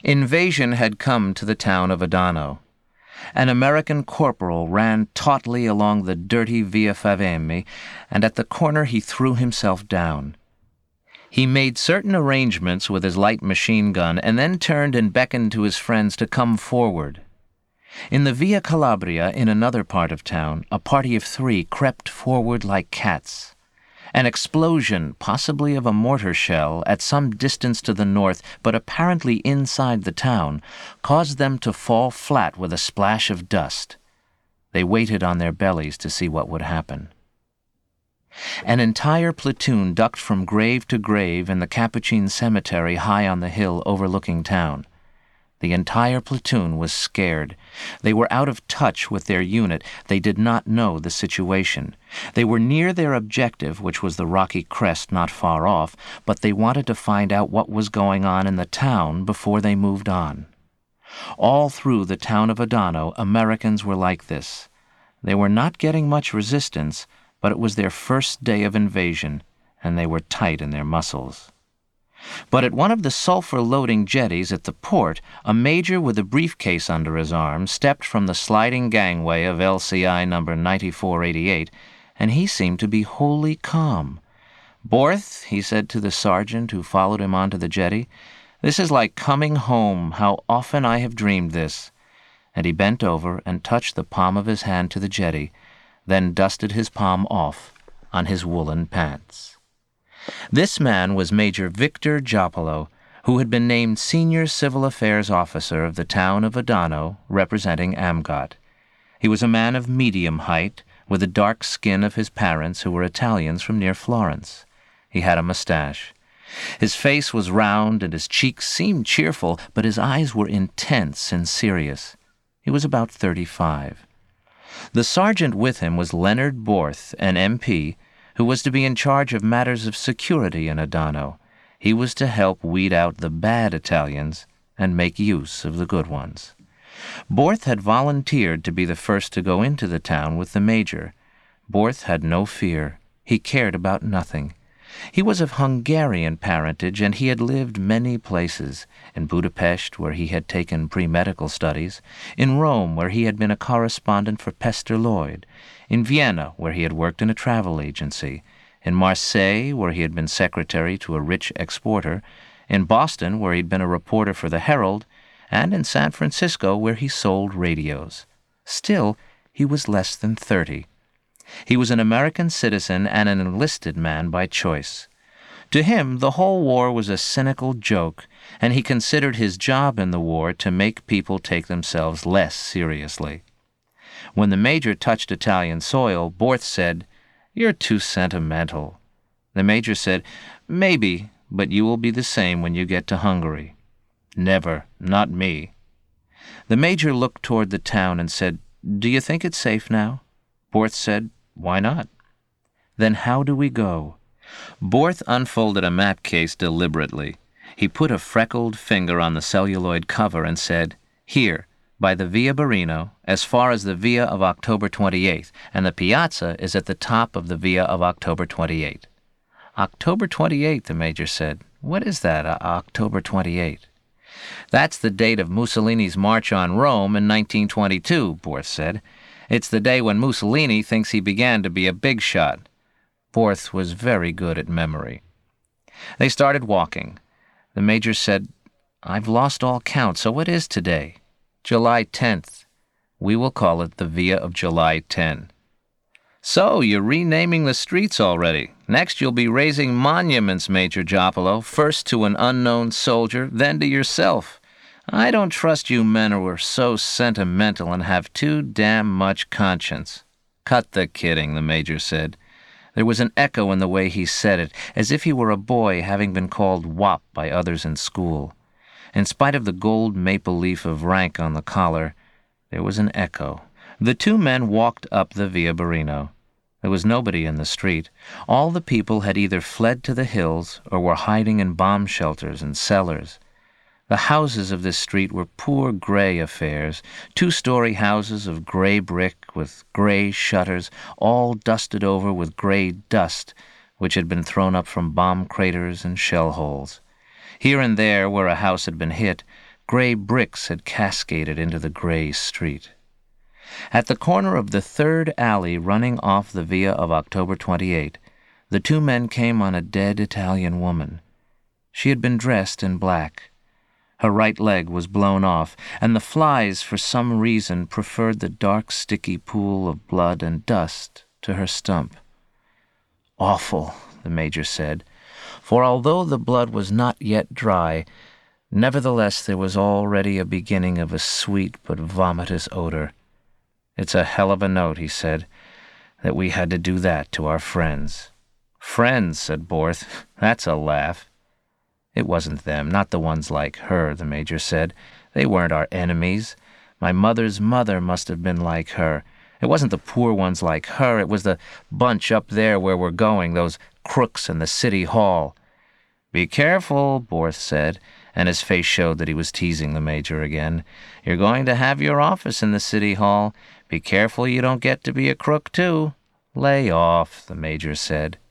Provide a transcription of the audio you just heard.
Invasion had come to the town of Adano. An American corporal ran tautly along the dirty Via Favemi, and at the corner he threw himself down. He made certain arrangements with his light machine gun and then turned and beckoned to his friends to come forward. In the Via Calabria, in another part of town, a party of 3 crept forward like cats. An explosion, possibly of a mortar shell, at some distance to the north, but apparently inside the town, caused them to fall flat with a splash of dust. They waited on their bellies to see what would happen. An entire platoon ducked from grave to grave in the Capuchin cemetery high on the hill overlooking town. The entire platoon was scared. They were out of touch with their unit. They did not know the situation. They were near their objective, which was the rocky crest not far off, but they wanted to find out what was going on in the town before they moved on. All through the town of Adano, Americans were like this. They were not getting much resistance, but it was their first day of invasion, and they were tight in their muscles. But at one of the sulfur-loading jetties at the port, a major with a briefcase under his arm stepped from the sliding gangway of LCI number 9488, and he seemed to be wholly calm. "Borth," he said to the sergeant who followed him onto the jetty, "this is like coming home. How often I have dreamed this." And he bent over and touched the palm of his hand to the jetty, then dusted his palm off on his woolen pants. This man was Major Victor Giapolo, who had been named Senior Civil Affairs Officer of the town of Adano, representing Amgot. He was a man of medium height, with the dark skin of his parents, who were Italians from near Florence. He had a mustache. His face was round and his cheeks seemed cheerful, but his eyes were intense and serious. He was about 35. The sergeant with him was Leonard Borth, an MP, who was to be in charge of matters of security in Adano. He was to help weed out the bad Italians and make use of the good ones. Borth had volunteered to be the first to go into the town with the major. Borth had no fear. He cared about nothing. He was of Hungarian parentage, and he had lived many places, in Budapest, where he had taken pre-medical studies, in Rome, where he had been a correspondent for Pester Lloyd, in Vienna, where he had worked in a travel agency, in Marseille, where he had been secretary to a rich exporter, in Boston, where he had been a reporter for the Herald, and in San Francisco, where he sold radios. Still, he was less than 30. He was an American citizen and an enlisted man by choice. To him, the whole war was a cynical joke, and he considered his job in the war to make people take themselves less seriously. When the major touched Italian soil, Borth said, "You're too sentimental." The major said, "Maybe, but you will be the same when you get to Hungary." "Never, not me." The major looked toward the town and said, "Do you think it's safe now?" Borth said, "Why not?" "Then how do we go?" Borth unfolded a map case deliberately. He put a freckled finger on the celluloid cover and said, "Here, by the Via Barino, as far as the Via of October 28th, and the piazza is at the top of the Via of October 28th. "October 28th, the major said. "What is that, October 28th? "That's the date of Mussolini's march on Rome in 1922, Borth said. "It's the day when Mussolini thinks he began to be a big shot." Borth was very good at memory. They started walking. The major said, "I've lost all count, so what is today?" "July 10th. We will call it the Via of July 10. "So, you're renaming the streets already. Next you'll be raising monuments, Major Giapolo, first to an unknown soldier, then to yourself. I don't trust you men who are so sentimental and have too damn much conscience." "Cut the kidding," the major said. There was an echo in the way he said it, as if he were a boy having been called wop by others in school. In spite of the gold maple leaf of rank on the collar, there was an echo. The two men walked up the Via Barino. There was nobody in the street. All the people had either fled to the hills or were hiding in bomb shelters and cellars. The houses of this street were poor gray affairs, two-story houses of gray brick with gray shutters, all dusted over with gray dust, which had been thrown up from bomb craters and shell holes. Here and there, where a house had been hit, Gray bricks had cascaded into the gray street. At the corner of the third alley running off the via of October 28, the two men came on a dead Italian woman. She had been dressed in black. Her right leg was blown off, and the flies, for some reason, preferred the dark, sticky pool of blood and dust to her stump. "Awful," the Major said, for although the blood was not yet dry, nevertheless there was already a beginning of a sweet but vomitous odor. "It's a hell of a note," he said, "that we had to do that to our friends." "Friends," said Borth. "That's a laugh." "It wasn't them, not the ones like her," the Major said. "They weren't our enemies. My mother's mother must have been like her. It wasn't the poor ones like her, it was the bunch up there where we're going, those crooks in the city hall." "Be careful," Borth said, and his face showed that he was teasing the Major again. "You're going to have your office in the city hall. Be careful you don't get to be a crook, too." "Lay off," the Major said.